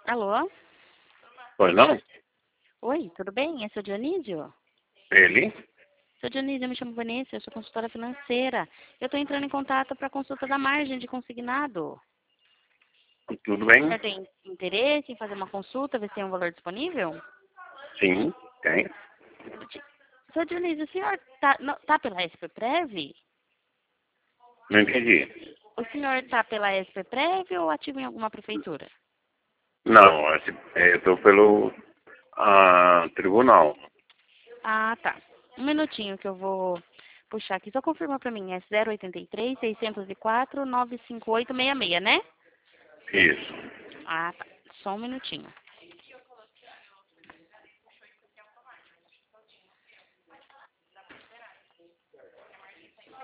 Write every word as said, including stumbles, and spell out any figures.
Alô? Pois não? Oi, tudo bem? É seu Dionísio? Ele? Seu Dionísio, eu me chamo Vanessa, eu sou consultora financeira. Eu estou entrando em contato para a consulta da margem de consignado. Tudo O bem? senhor tem interesse em fazer uma consulta, ver se tem um valor disponível? Sim, tem. Seu Dionísio, o senhor tá, não, tá pela S P Prev? Não entendi. O senhor tá pela S P Prev ou ativo em alguma prefeitura? Não, esse- é, eu estou pelo ah, tribunal. Ah, tá. Um minutinho que eu vou puxar aqui. Só confirma para mim, é zero oito três, seiscentos e quatro, nove cinco oito seis seis, né? Isso. Ah, tá. Só um minutinho.